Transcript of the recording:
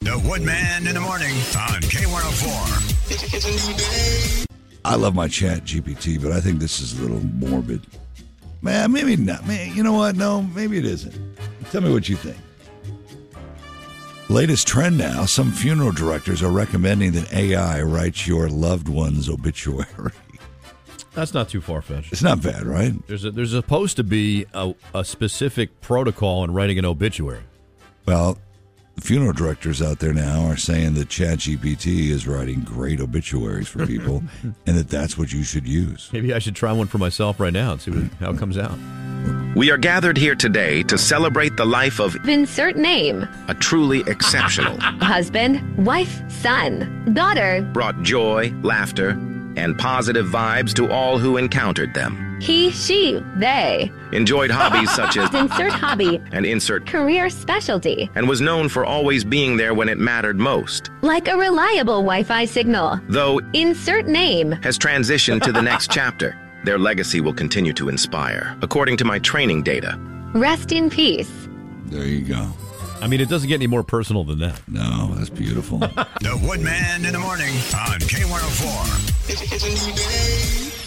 The Woodman in the morning on K104. It's a new day. I love my Chat GPT, but I think this is a little morbid. Man, maybe not. Man, you know what? No, maybe it isn't. Tell me what you think. Latest trend now, some funeral directors are recommending that AI writes your loved one's obituary. That's not too far-fetched. It's not bad, right? There's supposed to be a specific protocol in writing an obituary. Well, the funeral directors out there now are saying that ChatGPT is writing great obituaries for people and that's what you should use. Maybe I should try one for myself right now and see how it comes out. We are gathered here today to celebrate the life of Insert name. a truly exceptional, Husband, wife, son, daughter. brought joy, laughter, and positive vibes to all who encountered them. He, she, they. Enjoyed hobbies such as Insert hobby. and insert, Career specialty. and was known for always being there when it mattered most, Like a reliable Wi-Fi signal. though Insert name. has transitioned to the next chapter. Their legacy will continue to inspire, according to my training data. Rest in peace. There you go. I mean, it doesn't get any more personal than that. No, that's beautiful. The Woodman in the morning on K104. It's a new day.